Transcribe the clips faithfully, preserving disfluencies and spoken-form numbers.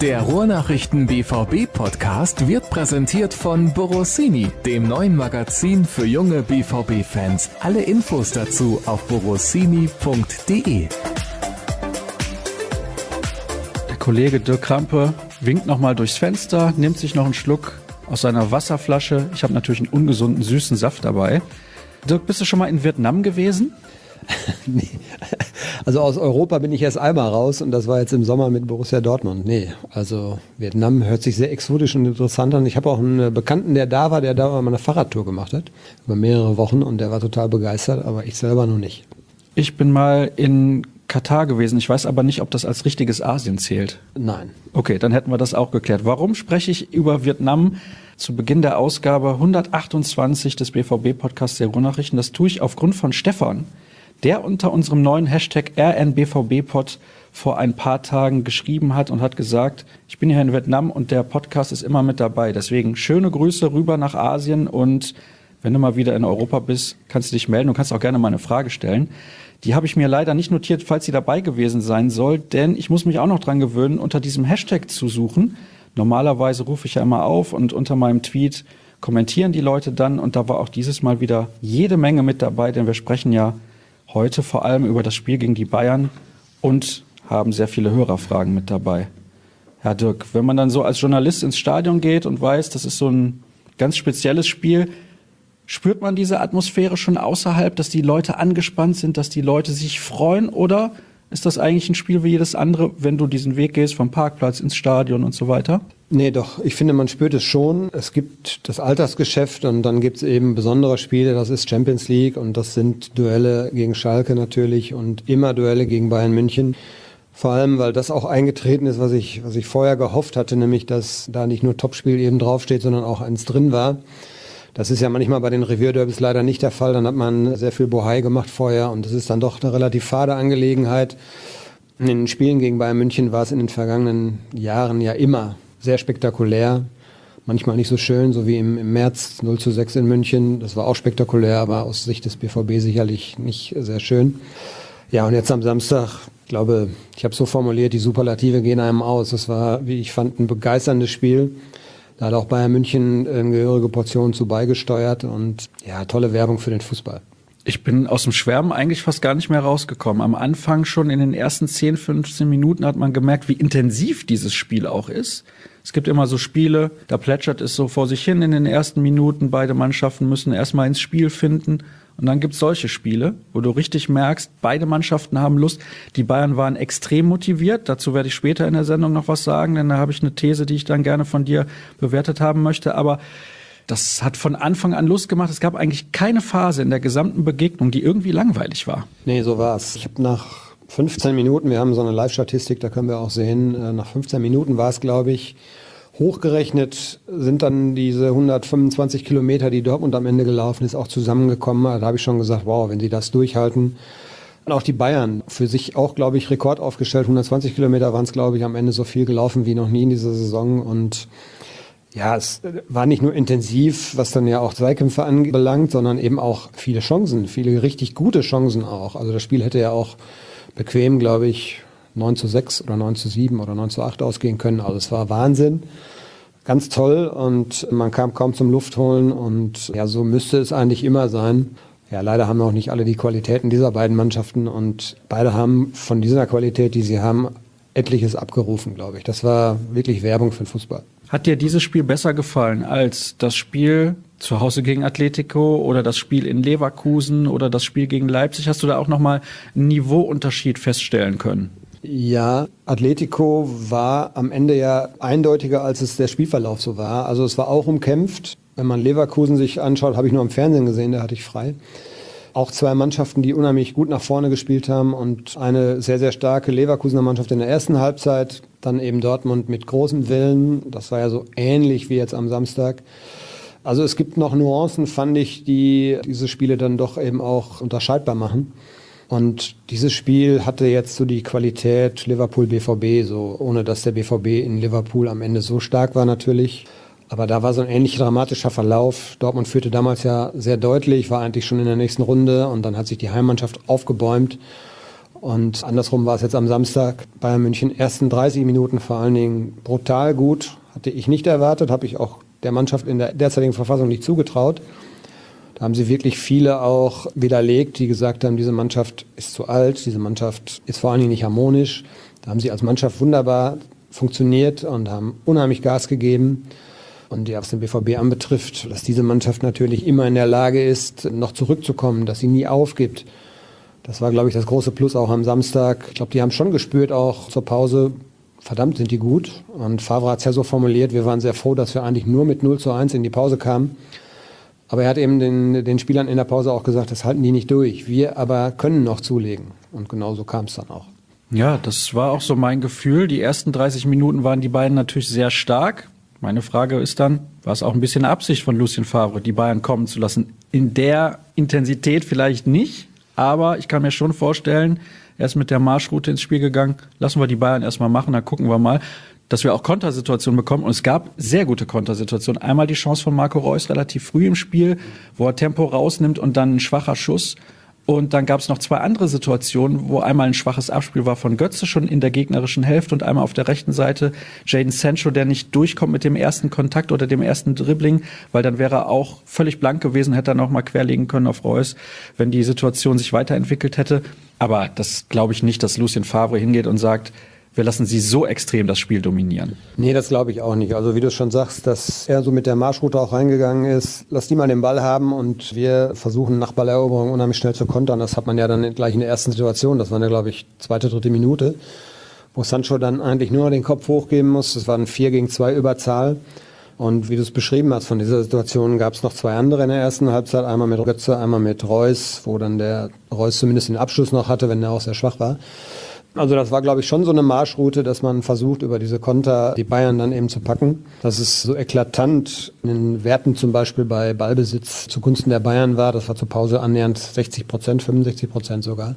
Der Ruhrnachrichten B V B-Podcast wird präsentiert von Borossini, dem neuen Magazin für junge B V B-Fans. Alle Infos dazu auf borossini punkt de. Der Kollege Dirk Krampe winkt nochmal durchs Fenster, nimmt sich noch einen Schluck aus seiner Wasserflasche. Ich habe natürlich einen ungesunden, süßen Saft dabei. Dirk, bist du schon mal in Vietnam gewesen? Nee. Also aus Europa bin ich erst einmal raus und das war jetzt im Sommer mit Borussia Dortmund. Nee, also Vietnam hört sich sehr exotisch und interessant an. Ich habe auch einen Bekannten, der da war, der da mal eine Fahrradtour gemacht hat, über mehrere Wochen, und der war total begeistert, aber ich selber noch nicht. Ich bin mal in Katar gewesen. Ich weiß aber nicht, ob das als richtiges Asien zählt. Nein. Okay, dann hätten wir das auch geklärt. Warum spreche ich über Vietnam zu Beginn der Ausgabe hundertachtundzwanzig des B V B-Podcasts der Ruhrnachrichten? Das tue ich aufgrund von Stefan, der unter unserem neuen Hashtag R N B V B Pod vor ein paar Tagen geschrieben hat und hat gesagt, ich bin hier in Vietnam und der Podcast ist immer mit dabei. Deswegen schöne Grüße rüber nach Asien, und wenn du mal wieder in Europa bist, kannst du dich melden und kannst auch gerne mal eine Frage stellen. Die habe ich mir leider nicht notiert, falls sie dabei gewesen sein soll, denn ich muss mich auch noch dran gewöhnen, unter diesem Hashtag zu suchen. Normalerweise rufe ich ja immer auf und unter meinem Tweet kommentieren die Leute dann, und da war auch dieses Mal wieder jede Menge mit dabei, denn wir sprechen ja heute vor allem über das Spiel gegen die Bayern und haben sehr viele Hörerfragen mit dabei. Herr Dirk, wenn man dann so als Journalist ins Stadion geht und weiß, das ist so ein ganz spezielles Spiel, spürt man diese Atmosphäre schon außerhalb, dass die Leute angespannt sind, dass die Leute sich freuen, oder ist das eigentlich ein Spiel wie jedes andere, wenn du diesen Weg gehst vom Parkplatz ins Stadion und so weiter? Nee, doch. Ich finde, man spürt es schon. Es gibt das Altersgeschäft und dann gibt es eben besondere Spiele. Das ist Champions League und das sind Duelle gegen Schalke natürlich und immer Duelle gegen Bayern München. Vor allem, weil das auch eingetreten ist, was ich, was ich vorher gehofft hatte, nämlich, dass da nicht nur Topspiel eben draufsteht, sondern auch eins drin war. Das ist ja manchmal bei den Revierderbys leider nicht der Fall. Dann hat man sehr viel Bohai gemacht vorher und das ist dann doch eine relativ fade Angelegenheit. In den Spielen gegen Bayern München war es in den vergangenen Jahren ja immer sehr spektakulär. Manchmal nicht so schön, so wie im, im März null zu sechs in München. Das war auch spektakulär, aber aus Sicht des B V B sicherlich nicht sehr schön. Ja, und jetzt am Samstag, ich glaube, ich habe es so formuliert, die Superlative gehen einem aus. Das war, wie ich fand, ein begeisterndes Spiel. Da hat auch Bayern München eine gehörige Portion zu beigesteuert und ja, tolle Werbung für den Fußball. Ich bin aus dem Schwärmen eigentlich fast gar nicht mehr rausgekommen. Am Anfang schon in den ersten zehn, fünfzehn Minuten hat man gemerkt, wie intensiv dieses Spiel auch ist. Es gibt immer so Spiele, da plätschert es so vor sich hin in den ersten Minuten. Beide Mannschaften müssen erstmal ins Spiel finden. Und dann gibt's solche Spiele, wo du richtig merkst, beide Mannschaften haben Lust. Die Bayern waren extrem motiviert. Dazu werde ich später in der Sendung noch was sagen, denn da habe ich eine These, die ich dann gerne von dir bewertet haben möchte. Aber das hat von Anfang an Lust gemacht. Es gab eigentlich keine Phase in der gesamten Begegnung, die irgendwie langweilig war. Nee, so war's. Ich habe nach fünfzehn Minuten, wir haben so eine Live-Statistik, da können wir auch sehen, nach fünfzehn Minuten war es, glaube ich, hochgerechnet sind dann diese hundertfünfundzwanzig Kilometer, die Dortmund am Ende gelaufen ist, auch zusammengekommen. Da habe ich schon gesagt, wow, wenn sie das durchhalten. Und auch die Bayern für sich auch, glaube ich, Rekord aufgestellt. hundertzwanzig Kilometer waren es, glaube ich, am Ende so viel gelaufen wie noch nie in dieser Saison. Und ja, es war nicht nur intensiv, was dann ja auch Zweikämpfe anbelangt, sondern eben auch viele Chancen, viele richtig gute Chancen auch. Also das Spiel hätte ja auch bequem, glaube ich, neun zu sechs oder neun zu sieben oder neun zu acht ausgehen können. Also es war Wahnsinn. Ganz toll und man kam kaum zum Luftholen und ja, so müsste es eigentlich immer sein. Ja, leider haben auch nicht alle die Qualitäten dieser beiden Mannschaften und beide haben von dieser Qualität, die sie haben, etliches abgerufen, glaube ich. Das war wirklich Werbung für den Fußball. Hat dir dieses Spiel besser gefallen als das Spiel zu Hause gegen Atletico oder das Spiel in Leverkusen oder das Spiel gegen Leipzig? Hast du da auch nochmal einen Niveauunterschied feststellen können? Ja, Atletico war am Ende ja eindeutiger, als es der Spielverlauf so war. Also es war auch umkämpft. Wenn man Leverkusen sich anschaut, habe ich nur im Fernsehen gesehen, da hatte ich frei. Auch zwei Mannschaften, die unheimlich gut nach vorne gespielt haben und eine sehr, sehr starke Leverkusener Mannschaft in der ersten Halbzeit. Dann eben Dortmund mit großem Willen. Das war ja so ähnlich wie jetzt am Samstag. Also es gibt noch Nuancen, fand ich, die diese Spiele dann doch eben auch unterscheidbar machen. Und dieses Spiel hatte jetzt so die Qualität Liverpool-B V B, so ohne dass der B V B in Liverpool am Ende so stark war natürlich. Aber da war so ein ähnlich dramatischer Verlauf. Dortmund führte damals ja sehr deutlich, war eigentlich schon in der nächsten Runde und dann hat sich die Heimmannschaft aufgebäumt. Und andersrum war es jetzt am Samstag. Bayern München ersten dreißig Minuten vor allen Dingen brutal gut. Hatte ich nicht erwartet, habe ich auch der Mannschaft in der derzeitigen Verfassung nicht zugetraut. Da haben sie wirklich viele auch widerlegt, die gesagt haben, diese Mannschaft ist zu alt, diese Mannschaft ist vor allen Dingen nicht harmonisch. Da haben sie als Mannschaft wunderbar funktioniert und haben unheimlich Gas gegeben. Und ja, was den B V B anbetrifft, dass diese Mannschaft natürlich immer in der Lage ist, noch zurückzukommen, dass sie nie aufgibt. Das war, glaube ich, das große Plus auch am Samstag. Ich glaube, die haben schon gespürt, auch zur Pause, verdammt sind die gut. Und Favre hat es ja so formuliert, wir waren sehr froh, dass wir eigentlich nur mit null zu eins in die Pause kamen. Aber er hat eben den, den Spielern in der Pause auch gesagt, das halten die nicht durch. Wir aber können noch zulegen. Und genau so kam es dann auch. Ja, das war auch so mein Gefühl. Die ersten dreißig Minuten waren die beiden natürlich sehr stark. Meine Frage ist dann, war es auch ein bisschen Absicht von Lucien Favre, die Bayern kommen zu lassen? In der Intensität vielleicht nicht, aber ich kann mir schon vorstellen, er ist mit der Marschroute ins Spiel gegangen, lassen wir die Bayern erstmal machen, dann gucken wir mal, dass wir auch Kontersituationen bekommen. Und es gab sehr gute Kontersituationen. Einmal die Chance von Marco Reus relativ früh im Spiel, wo er Tempo rausnimmt und dann ein schwacher Schuss. Und dann gab es noch zwei andere Situationen, wo einmal ein schwaches Abspiel war von Götze schon in der gegnerischen Hälfte und einmal auf der rechten Seite Jadon Sancho, der nicht durchkommt mit dem ersten Kontakt oder dem ersten Dribbling, weil dann wäre er auch völlig blank gewesen, hätte er noch mal querlegen können auf Reus, wenn die Situation sich weiterentwickelt hätte. Aber das glaube ich nicht, dass Lucien Favre hingeht und sagt, wir lassen sie so extrem das Spiel dominieren. Nee, das glaube ich auch nicht. Also wie du schon sagst, dass er so mit der Marschroute auch reingegangen ist, lass die mal den Ball haben und wir versuchen nach Balleroberung unheimlich schnell zu kontern. Das hat man ja dann gleich in der ersten Situation, das war ja glaube ich zweite, dritte Minute, wo Sancho dann eigentlich nur den Kopf hochgeben muss. Das war ein vier gegen zwei Überzahl. Und wie du es beschrieben hast, von dieser Situation gab es noch zwei andere in der ersten Halbzeit. Einmal mit Götze, einmal mit Reus, wo dann der Reus zumindest den Abschluss noch hatte, wenn er auch sehr schwach war. Also das war, glaube ich, schon so eine Marschroute, dass man versucht, über diese Konter die Bayern dann eben zu packen. Dass es so eklatant in den Werten zum Beispiel bei Ballbesitz zugunsten der Bayern war. Das war zur Pause annähernd sechzig Prozent, fünfundsechzig Prozent sogar.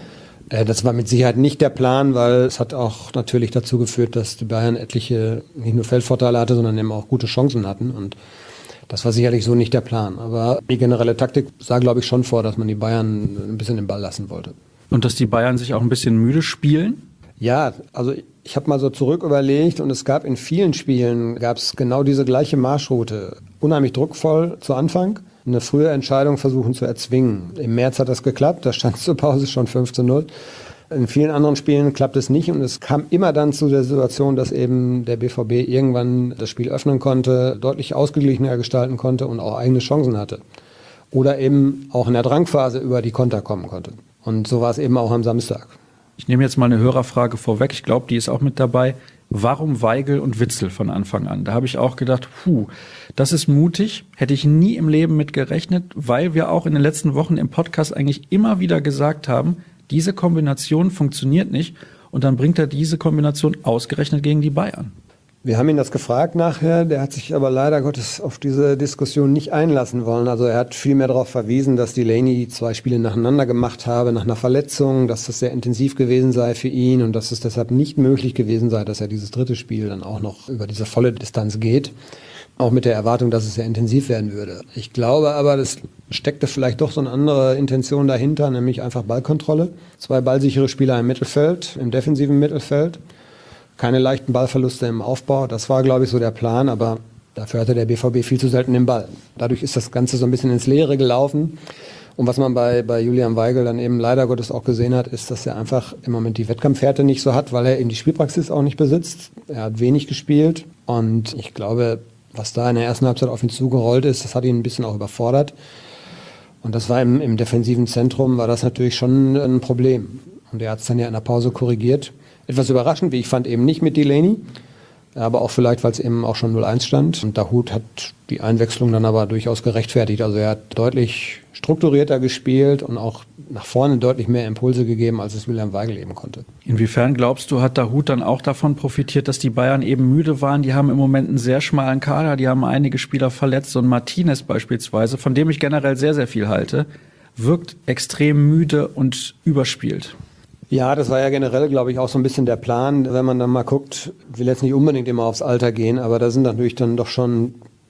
Das war mit Sicherheit nicht der Plan, weil es hat auch natürlich dazu geführt, dass die Bayern etliche nicht nur Feldvorteile hatte, sondern eben auch gute Chancen hatten. Und das war sicherlich so nicht der Plan. Aber die generelle Taktik sah, glaube ich, schon vor, dass man die Bayern ein bisschen den Ball lassen wollte. Und dass die Bayern sich auch ein bisschen müde spielen? Ja, also ich habe mal so zurück überlegt und es gab in vielen Spielen, gab es genau diese gleiche Marschroute. Unheimlich druckvoll zu Anfang, eine frühe Entscheidung versuchen zu erzwingen. Im März hat das geklappt, da stand zur Pause schon fünf zu null. In vielen anderen Spielen klappt es nicht und es kam immer dann zu der Situation, dass eben der B V B irgendwann das Spiel öffnen konnte, deutlich ausgeglichener gestalten konnte und auch eigene Chancen hatte. Oder eben auch in der Drangphase über die Konter kommen konnte. Und so war es eben auch am Samstag. Ich nehme jetzt mal eine Hörerfrage vorweg. Ich glaube, die ist auch mit dabei. Warum Weigl und Witsel von Anfang an? Da habe ich auch gedacht, puh, das ist mutig. Hätte ich nie im Leben mit gerechnet, weil wir auch in den letzten Wochen im Podcast eigentlich immer wieder gesagt haben, diese Kombination funktioniert nicht. Und dann bringt er diese Kombination ausgerechnet gegen die Bayern. Wir haben ihn das gefragt nachher, der hat sich aber leider Gottes auf diese Diskussion nicht einlassen wollen. Also er hat vielmehr darauf verwiesen, dass Delaney zwei Spiele nacheinander gemacht habe nach einer Verletzung, dass das sehr intensiv gewesen sei für ihn und dass es deshalb nicht möglich gewesen sei, dass er dieses dritte Spiel dann auch noch über diese volle Distanz geht. Auch mit der Erwartung, dass es sehr intensiv werden würde. Ich glaube aber, das steckte vielleicht doch so eine andere Intention dahinter, nämlich einfach Ballkontrolle. Zwei ballsichere Spieler im Mittelfeld, im defensiven Mittelfeld. Keine leichten Ballverluste im Aufbau. Das war, glaube ich, so der Plan, aber dafür hatte der B V B viel zu selten den Ball. Dadurch ist das Ganze so ein bisschen ins Leere gelaufen. Und was man bei, bei Julian Weigl dann eben leider Gottes auch gesehen hat, ist, dass er einfach im Moment die Wettkampfhärte nicht so hat, weil er eben die Spielpraxis auch nicht besitzt. Er hat wenig gespielt und ich glaube, was da in der ersten Halbzeit auf ihn zugerollt ist, das hat ihn ein bisschen auch überfordert. Und das war im, im defensiven Zentrum, war das natürlich schon ein Problem. Und er hat es dann ja in der Pause korrigiert. Etwas überraschend, wie ich fand, eben nicht mit Delaney, aber auch vielleicht, weil es eben auch schon null eins stand. Und Dahoud hat die Einwechslung dann aber durchaus gerechtfertigt. Also er hat deutlich strukturierter gespielt und auch nach vorne deutlich mehr Impulse gegeben, als es Julian Weigl eben konnte. Inwiefern glaubst du, hat Dahoud dann auch davon profitiert, dass die Bayern eben müde waren? Die haben im Moment einen sehr schmalen Kader, die haben einige Spieler verletzt. Und Martinez beispielsweise, von dem ich generell sehr, sehr viel halte, wirkt extrem müde und überspielt. Ja, das war ja generell, glaube ich, auch so ein bisschen der Plan. Wenn man dann mal guckt, will jetzt nicht unbedingt immer aufs Alter gehen, aber da sind natürlich dann doch schon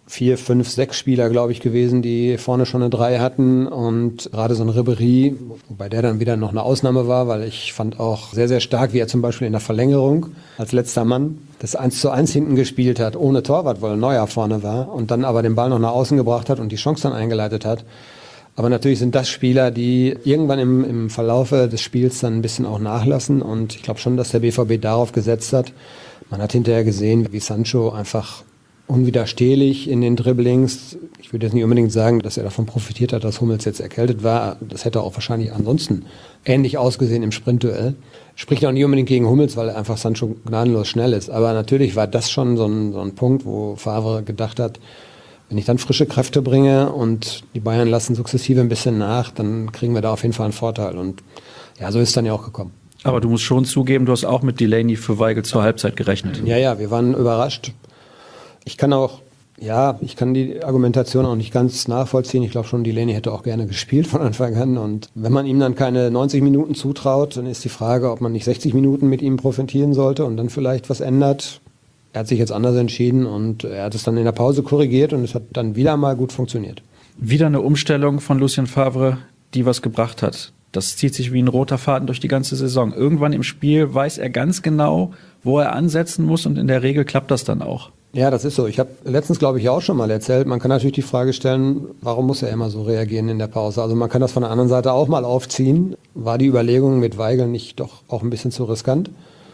vier, fünf, sechs Spieler, glaube ich, gewesen, die vorne schon eine drei hatten und gerade so ein Ribéry, wobei der dann wieder noch eine Ausnahme war, weil ich fand auch sehr, sehr stark, wie er zum Beispiel in der Verlängerung als letzter Mann das eins zu eins hinten gespielt hat, ohne Torwart, weil Neuer vorne war und dann aber den Ball noch nach außen gebracht hat und die Chance dann eingeleitet hat. Aber natürlich sind das Spieler, die irgendwann im, im Verlaufe des Spiels dann ein bisschen auch nachlassen und ich glaube schon, dass der B V B darauf gesetzt hat. Man hat hinterher gesehen, wie Sancho einfach unwiderstehlich in den Dribblings. Ich würde jetzt nicht unbedingt sagen, dass er davon profitiert hat, dass Hummels jetzt erkältet war. Das hätte auch wahrscheinlich ansonsten ähnlich ausgesehen im Sprintduell. Spricht auch nicht unbedingt gegen Hummels, weil er einfach Sancho gnadenlos schnell ist. Aber natürlich war das schon so ein, so ein Punkt, wo Favre gedacht hat, wenn ich dann frische Kräfte bringe und die Bayern lassen sukzessive ein bisschen nach, dann kriegen wir da auf jeden Fall einen Vorteil. Und ja, so ist es dann ja auch gekommen. Aber du musst schon zugeben, du hast auch mit Delaney für Weigl zur Halbzeit gerechnet. Ja, ja, wir waren überrascht. Ich kann auch, ja, ich kann die Argumentation auch nicht ganz nachvollziehen. Ich glaube schon, Delaney hätte auch gerne gespielt von Anfang an. Und wenn man ihm dann keine neunzig Minuten zutraut, dann ist die Frage, ob man nicht sechzig Minuten mit ihm profitieren sollte und dann vielleicht was ändert. Er hat sich jetzt anders entschieden und er hat es dann in der Pause korrigiert und es hat dann wieder mal gut funktioniert. Wieder eine Umstellung von Lucien Favre, die was gebracht hat. Das zieht sich wie ein roter Faden durch die ganze Saison. Irgendwann im Spiel weiß er ganz genau, wo er ansetzen muss und in der Regel klappt das dann auch. Ja, das ist so. Ich habe letztens, glaube ich, auch schon mal erzählt, man kann natürlich die Frage stellen, warum muss er immer so reagieren in der Pause? Also man kann das von der anderen Seite auch mal aufziehen. War die Überlegung mit Weigl nicht doch auch ein bisschen zu riskant?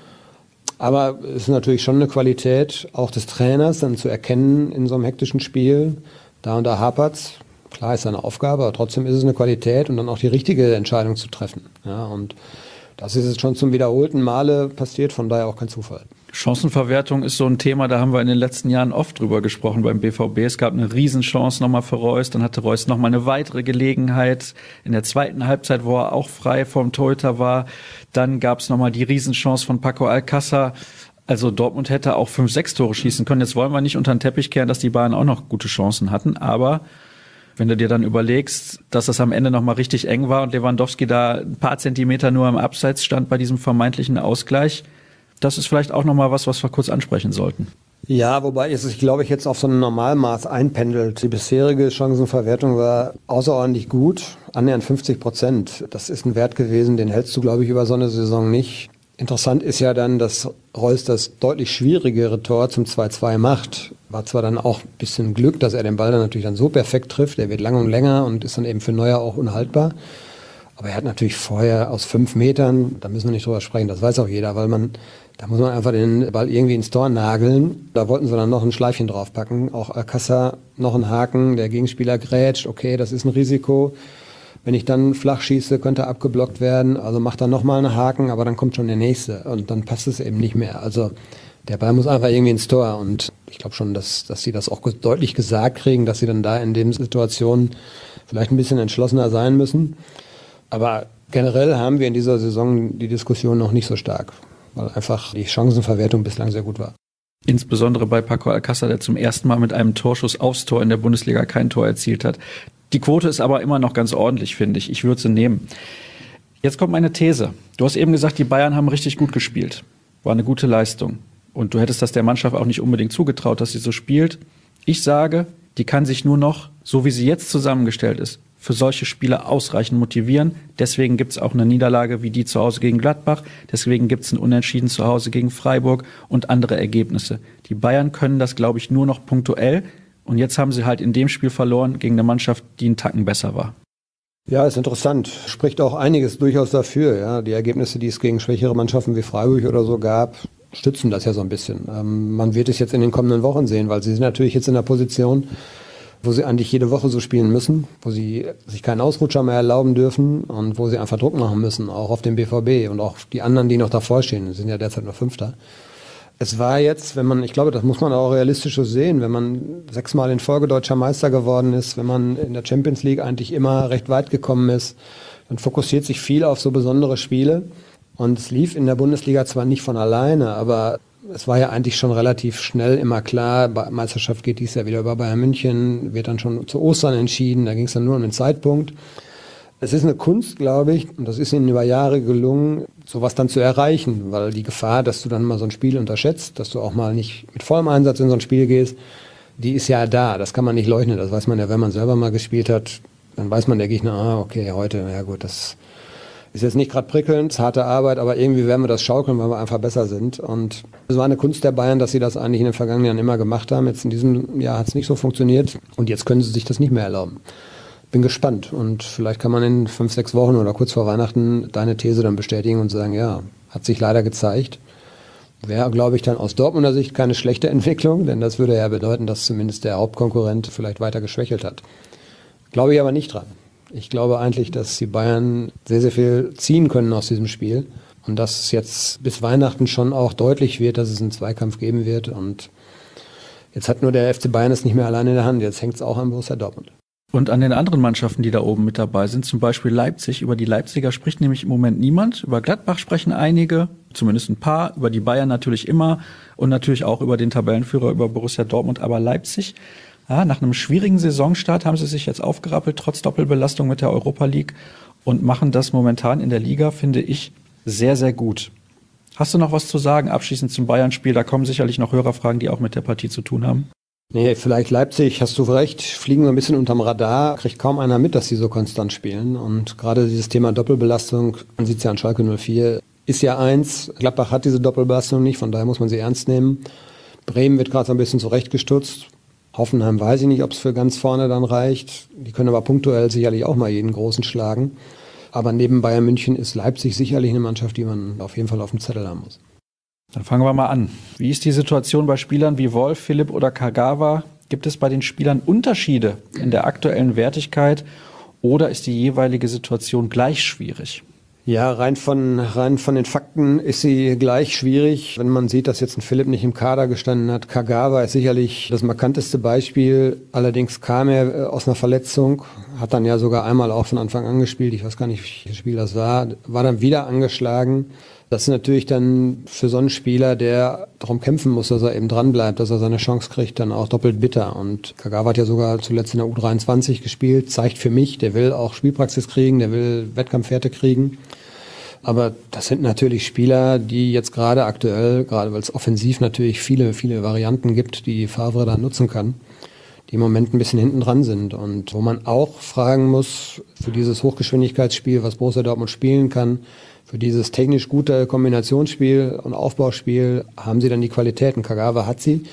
Aber es ist natürlich schon eine Qualität auch des Trainers, dann zu erkennen in so einem hektischen Spiel, da und da hapert's. Klar ist eine Aufgabe, aber trotzdem ist es eine Qualität und dann auch die richtige Entscheidung zu treffen. Ja, und das ist jetzt schon zum wiederholten Male passiert, von daher auch kein Zufall. Chancenverwertung ist so ein Thema, da haben wir in den letzten Jahren oft drüber gesprochen beim B V B. Es gab eine Riesenchance nochmal für Reus, dann hatte Reus nochmal eine weitere Gelegenheit in der zweiten Halbzeit, wo er auch frei vom Torhüter war. Dann gab es nochmal die Riesenchance von Paco Alcácer. Also Dortmund hätte auch fünf, sechs Tore schießen können. Jetzt wollen wir nicht unter den Teppich kehren, dass die Bayern auch noch gute Chancen hatten, aber wenn du dir dann überlegst, dass das am Ende nochmal richtig eng war und Lewandowski da ein paar Zentimeter nur im Abseits stand bei diesem vermeintlichen Ausgleich, das ist vielleicht auch nochmal was, was wir kurz ansprechen sollten. Ja, wobei es sich, glaube ich, jetzt auf so ein Normalmaß einpendelt. Die bisherige Chancenverwertung war außerordentlich gut, annähernd fünfzig Prozent. Das ist ein Wert gewesen, den hältst du, glaube ich, über so eine Saison nicht. Interessant ist ja dann, dass Reus das deutlich schwierigere Tor zum zwei zwei macht. War zwar dann auch ein bisschen Glück, dass er den Ball dann natürlich dann so perfekt trifft. Er wird lang und länger und ist dann eben für Neuer auch unhaltbar. Aber er hat natürlich vorher aus fünf Metern, da müssen wir nicht drüber sprechen, das weiß auch jeder, weil man, da muss man einfach den Ball irgendwie ins Tor nageln. Da wollten sie dann noch ein Schleifchen draufpacken. Auch Alcácer noch einen Haken, der Gegenspieler grätscht, okay, das ist ein Risiko. Wenn ich dann flach schieße, könnte er abgeblockt werden. Also macht er nochmal einen Haken, aber dann kommt schon der nächste. Und dann passt es eben nicht mehr. Also der Ball muss einfach irgendwie ins Tor. Und ich glaube schon, dass, dass sie das auch deutlich gesagt kriegen, dass sie dann da in den Situationen vielleicht ein bisschen entschlossener sein müssen. Aber generell haben wir in dieser Saison die Diskussion noch nicht so stark, weil einfach die Chancenverwertung bislang sehr gut war. Insbesondere bei Paco Alcácer, der zum ersten Mal mit einem Torschuss aufs Tor in der Bundesliga kein Tor erzielt hat. Die Quote ist aber immer noch ganz ordentlich, finde ich. Ich würde sie nehmen. Jetzt kommt meine These. Du hast eben gesagt, die Bayern haben richtig gut gespielt. War eine gute Leistung. Und du hättest das der Mannschaft auch nicht unbedingt zugetraut, dass sie so spielt. Ich sage, die kann sich nur noch, so wie sie jetzt zusammengestellt ist, für solche Spiele ausreichend motivieren. Deswegen gibt es auch eine Niederlage wie die zu Hause gegen Gladbach. Deswegen gibt es ein Unentschieden zu Hause gegen Freiburg und andere Ergebnisse. Die Bayern können das, glaube ich, nur noch punktuell. Und jetzt haben sie halt in dem Spiel verloren gegen eine Mannschaft, die einen Tacken besser war. Ja, ist interessant. Spricht auch einiges durchaus dafür. Ja, die Ergebnisse, die es gegen schwächere Mannschaften wie Freiburg oder so gab, stützen das ja so ein bisschen. Ähm, man wird es jetzt in den kommenden Wochen sehen, weil sie sind natürlich jetzt in der Position, wo sie eigentlich jede Woche so spielen müssen, wo sie sich keinen Ausrutscher mehr erlauben dürfen und wo sie einfach Druck machen müssen, auch auf den B V B und auch die anderen, die noch davor stehen, sind ja derzeit nur Fünfter. Es war jetzt, wenn man, ich glaube, das muss man auch realistisch so sehen, wenn man sechsmal in Folge deutscher Meister geworden ist, wenn man in der Champions League eigentlich immer recht weit gekommen ist, dann fokussiert sich viel auf so besondere Spiele. Und es lief in der Bundesliga zwar nicht von alleine, aber es war ja eigentlich schon relativ schnell immer klar, Meisterschaft geht dies Jahr wieder über Bayern München, wird dann schon zu Ostern entschieden, da ging es dann nur um den Zeitpunkt. Es ist eine Kunst, glaube ich, und das ist ihnen über Jahre gelungen, sowas dann zu erreichen, weil die Gefahr, dass du dann mal so ein Spiel unterschätzt, dass du auch mal nicht mit vollem Einsatz in so ein Spiel gehst, die ist ja da, das kann man nicht leugnen, das weiß man ja, wenn man selber mal gespielt hat, dann weiß man der Gegner, ah, okay, heute, ja gut, das ist jetzt nicht gerade prickelnd, harte Arbeit, aber irgendwie werden wir das schaukeln, weil wir einfach besser sind. Und es war eine Kunst der Bayern, dass sie das eigentlich in den vergangenen Jahren immer gemacht haben. Jetzt in diesem Jahr hat es nicht so funktioniert und jetzt können sie sich das nicht mehr erlauben. Bin gespannt und vielleicht kann man in fünf, sechs Wochen oder kurz vor Weihnachten deine These dann bestätigen und sagen, ja, hat sich leider gezeigt. Wäre, glaube ich, dann aus Dortmunder Sicht keine schlechte Entwicklung, denn das würde ja bedeuten, dass zumindest der Hauptkonkurrent vielleicht weiter geschwächelt hat. Glaube ich aber nicht dran. Ich glaube eigentlich, dass die Bayern sehr, sehr viel ziehen können aus diesem Spiel und dass es jetzt bis Weihnachten schon auch deutlich wird, dass es einen Zweikampf geben wird. Und jetzt hat nur der F C Bayern es nicht mehr alleine in der Hand. Jetzt hängt es auch an Borussia Dortmund. Und an den anderen Mannschaften, die da oben mit dabei sind, zum Beispiel Leipzig. Über die Leipziger spricht nämlich im Moment niemand. Über Gladbach sprechen einige, zumindest ein paar. Über die Bayern natürlich immer und natürlich auch über den Tabellenführer, über Borussia Dortmund. Aber Leipzig, ja, nach einem schwierigen Saisonstart haben sie sich jetzt aufgerappelt, trotz Doppelbelastung mit der Europa League und machen das momentan in der Liga, finde ich, sehr, sehr gut. Hast du noch was zu sagen, abschließend zum Bayern-Spiel? Da kommen sicherlich noch Hörerfragen, die auch mit der Partie zu tun haben. Nee, vielleicht Leipzig, hast du recht, fliegen wir ein bisschen unterm Radar, kriegt kaum einer mit, dass sie so konstant spielen. Und gerade dieses Thema Doppelbelastung, man sieht es ja an Schalke null vier, ist ja eins. Gladbach hat diese Doppelbelastung nicht, von daher muss man sie ernst nehmen. Bremen wird gerade so ein bisschen zurechtgestutzt. Hoffenheim weiß ich nicht, ob es für ganz vorne dann reicht. Die können aber punktuell sicherlich auch mal jeden Großen schlagen. Aber neben Bayern München ist Leipzig sicherlich eine Mannschaft, die man auf jeden Fall auf dem Zettel haben muss. Dann fangen wir mal an. Wie ist die Situation bei Spielern wie Wolf, Philipp oder Kagawa? Gibt es bei den Spielern Unterschiede in der aktuellen Wertigkeit oder ist die jeweilige Situation gleich schwierig? Ja, rein von, rein von den Fakten ist sie gleich schwierig. Wenn man sieht, dass jetzt ein Philipp nicht im Kader gestanden hat. Kagawa ist sicherlich das markanteste Beispiel. Allerdings kam er aus einer Verletzung, hat dann ja sogar einmal auch von Anfang an gespielt. Ich weiß gar nicht, welches Spiel das war. War dann wieder angeschlagen. Das ist natürlich dann für so einen Spieler, der darum kämpfen muss, dass er eben dranbleibt, dass er seine Chance kriegt, dann auch doppelt bitter. Und Kagawa hat ja sogar zuletzt in der U dreiundzwanzig gespielt, zeigt für mich, der will auch Spielpraxis kriegen, der will Wettkampfwerte kriegen. Aber das sind natürlich Spieler, die jetzt gerade aktuell, gerade weil es offensiv natürlich viele, viele Varianten gibt, die Favre da nutzen kann, die im Moment ein bisschen hinten dran sind. Und wo man auch fragen muss, für dieses Hochgeschwindigkeitsspiel, was Borussia Dortmund spielen kann, für dieses technisch gute Kombinationsspiel und Aufbauspiel, haben sie dann die Qualitäten. Kagawa hat sie.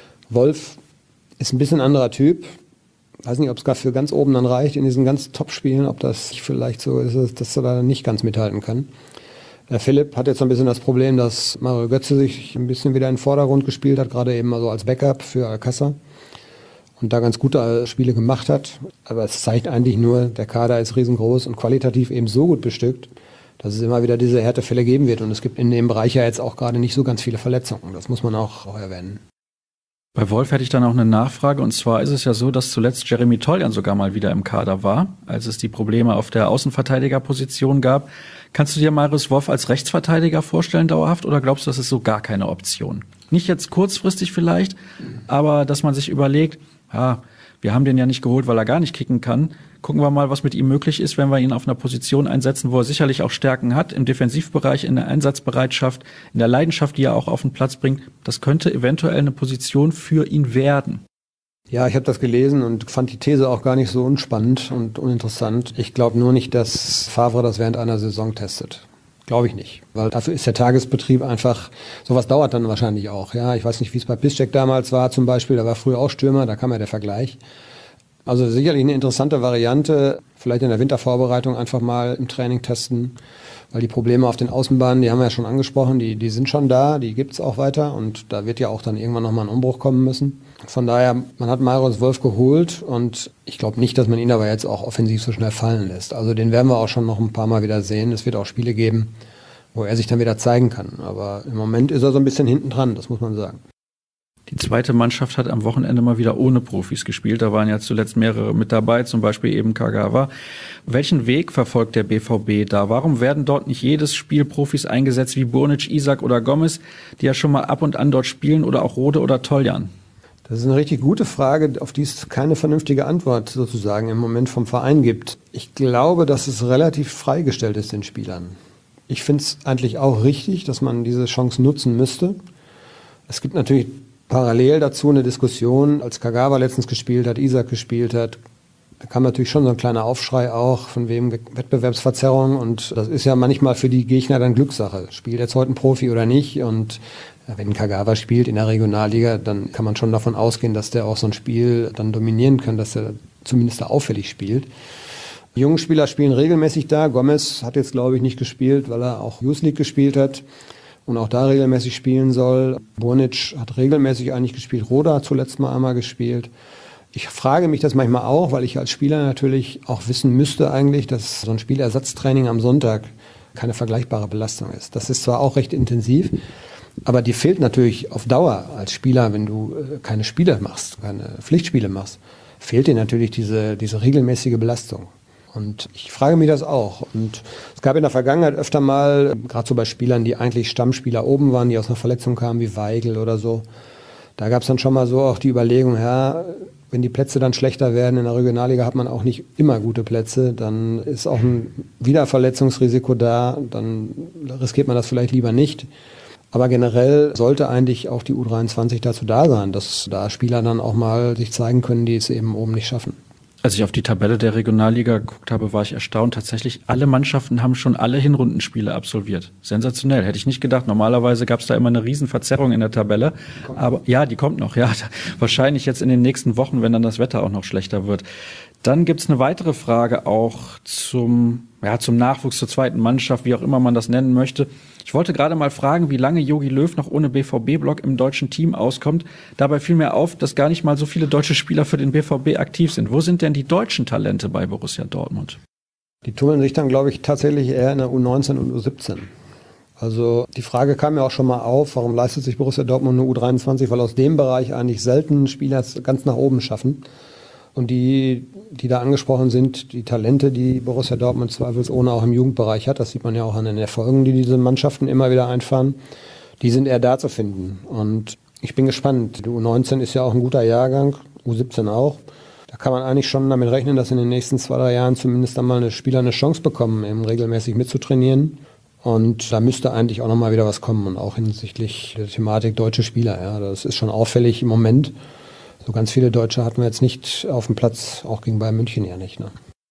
Wolf ist ein bisschen anderer Typ. Weiß nicht, ob es gar für ganz oben dann reicht in diesen ganz Top-Spielen, ob das vielleicht so ist, dass er da nicht ganz mithalten kann. Der Philipp hat jetzt ein bisschen das Problem, dass Mario Götze sich ein bisschen wieder in den Vordergrund gespielt hat, gerade eben mal so als Backup für Alcázar und da ganz gute Spiele gemacht hat. Aber es zeigt eigentlich nur, der Kader ist riesengroß und qualitativ eben so gut bestückt, dass es immer wieder diese Härtefälle geben wird. Und es gibt in dem Bereich ja jetzt auch gerade nicht so ganz viele Verletzungen. Das muss man auch, auch erwähnen. Bei Wolf hätte ich dann auch eine Nachfrage. Und zwar ist es ja so, dass zuletzt Jeremy Toljan sogar mal wieder im Kader war, als es die Probleme auf der Außenverteidigerposition gab. Kannst du dir Marius Wolf als Rechtsverteidiger vorstellen dauerhaft oder glaubst du, das ist so gar keine Option? Nicht jetzt kurzfristig vielleicht, aber dass man sich überlegt, ja, wir haben den ja nicht geholt, weil er gar nicht kicken kann. Gucken wir mal, was mit ihm möglich ist, wenn wir ihn auf einer Position einsetzen, wo er sicherlich auch Stärken hat, im Defensivbereich, in der Einsatzbereitschaft, in der Leidenschaft, die er auch auf den Platz bringt. Das könnte eventuell eine Position für ihn werden. Ja, ich habe das gelesen und fand die These auch gar nicht so unspannend und uninteressant. Ich glaube nur nicht, dass Favre das während einer Saison testet. Glaube ich nicht, weil dafür ist der Tagesbetrieb einfach, sowas dauert dann wahrscheinlich auch. Ja, ich weiß nicht, wie es bei Piszczek damals war zum Beispiel, da war früher auch Stürmer, da kam ja der Vergleich. Also sicherlich eine interessante Variante, vielleicht in der Wintervorbereitung einfach mal im Training testen, weil die Probleme auf den Außenbahnen, die haben wir ja schon angesprochen, die, die sind schon da, die gibt es auch weiter und da wird ja auch dann irgendwann nochmal ein Umbruch kommen müssen. Von daher, man hat Marius Wolf geholt und ich glaube nicht, dass man ihn aber jetzt auch offensiv so schnell fallen lässt. Also den werden wir auch schon noch ein paar Mal wieder sehen. Es wird auch Spiele geben, wo er sich dann wieder zeigen kann. Aber im Moment ist er so ein bisschen hinten dran, das muss man sagen. Die zweite Mannschaft hat am Wochenende mal wieder ohne Profis gespielt. Da waren ja zuletzt mehrere mit dabei, zum Beispiel eben Kagawa. Welchen Weg verfolgt der B V B da? Warum werden dort nicht jedes Spiel Profis eingesetzt wie Burnic, Isak oder Gomez, die ja schon mal ab und an dort spielen, oder auch Rode oder Toljan? Das ist eine richtig gute Frage, auf die es keine vernünftige Antwort sozusagen im Moment vom Verein gibt. Ich glaube, dass es relativ freigestellt ist den Spielern. Ich finde es eigentlich auch richtig, dass man diese Chance nutzen müsste. Es gibt natürlich parallel dazu eine Diskussion, als Kagawa letztens gespielt hat, Isak gespielt hat, da kam natürlich schon so ein kleiner Aufschrei auch, von wem Wettbewerbsverzerrung, und das ist ja manchmal für die Gegner dann Glückssache. Spielt jetzt heute ein Profi oder nicht, und wenn Kagawa spielt in der Regionalliga, dann kann man schon davon ausgehen, dass der auch so ein Spiel dann dominieren kann, dass er zumindest da auffällig spielt. Die jungen Spieler spielen regelmäßig da. Gomez hat jetzt, glaube ich, nicht gespielt, weil er auch Youth League gespielt hat und auch da regelmäßig spielen soll. Burnic hat regelmäßig eigentlich gespielt. Roda hat zuletzt mal einmal gespielt. Ich frage mich das manchmal auch, weil ich als Spieler natürlich auch wissen müsste eigentlich, dass so ein Spielersatztraining am Sonntag keine vergleichbare Belastung ist. Das ist zwar auch recht intensiv, aber die fehlt natürlich auf Dauer als Spieler, wenn du keine Spiele machst, keine Pflichtspiele machst, fehlt dir natürlich diese, diese regelmäßige Belastung. Und ich frage mich das auch. Und es gab in der Vergangenheit öfter mal, gerade so bei Spielern, die eigentlich Stammspieler oben waren, die aus einer Verletzung kamen, wie Weigl oder so, da gab es dann schon mal so auch die Überlegung, ja, wenn die Plätze dann schlechter werden, in der Regionalliga hat man auch nicht immer gute Plätze, dann ist auch ein Wiederverletzungsrisiko da, dann riskiert man das vielleicht lieber nicht. Aber generell sollte eigentlich auch die U dreiundzwanzig dazu da sein, dass da Spieler dann auch mal sich zeigen können, die es eben oben nicht schaffen. Als ich auf die Tabelle der Regionalliga geguckt habe, war ich erstaunt. Tatsächlich, alle Mannschaften haben schon alle Hinrundenspiele absolviert. Sensationell, hätte ich nicht gedacht. Normalerweise gab es da immer eine Riesenverzerrung in der Tabelle. Aber ja, die kommt noch. Ja, wahrscheinlich jetzt in den nächsten Wochen, wenn dann das Wetter auch noch schlechter wird. Dann gibt's eine weitere Frage auch zum, ja, zum Nachwuchs zur zweiten Mannschaft, wie auch immer man das nennen möchte. Ich wollte gerade mal fragen, wie lange Jogi Löw noch ohne B V B-Block im deutschen Team auskommt. Dabei fiel mir auf, dass gar nicht mal so viele deutsche Spieler für den B V B aktiv sind. Wo sind denn die deutschen Talente bei Borussia Dortmund? Die tummeln sich dann, glaube ich, tatsächlich eher in der U neunzehn und U siebzehn. Also die Frage kam ja auch schon mal auf, warum leistet sich Borussia Dortmund eine U dreiundzwanzig, weil aus dem Bereich eigentlich selten Spieler es ganz nach oben schaffen. Und die, die da angesprochen sind, die Talente, die Borussia Dortmund zweifelsohne auch im Jugendbereich hat, das sieht man ja auch an den Erfolgen, die diese Mannschaften immer wieder einfahren, die sind eher da zu finden. Und ich bin gespannt. Die U neunzehn ist ja auch ein guter Jahrgang, U siebzehn auch. Da kann man eigentlich schon damit rechnen, dass in den nächsten zwei, drei Jahren zumindest einmal eine Spieler eine Chance bekommen, eben regelmäßig mitzutrainieren. Und da müsste eigentlich auch nochmal wieder was kommen, und auch hinsichtlich der Thematik deutsche Spieler. Ja, das ist schon auffällig im Moment. So ganz viele Deutsche hatten wir jetzt nicht auf dem Platz, auch gegen Bayern München ja nicht. Ne?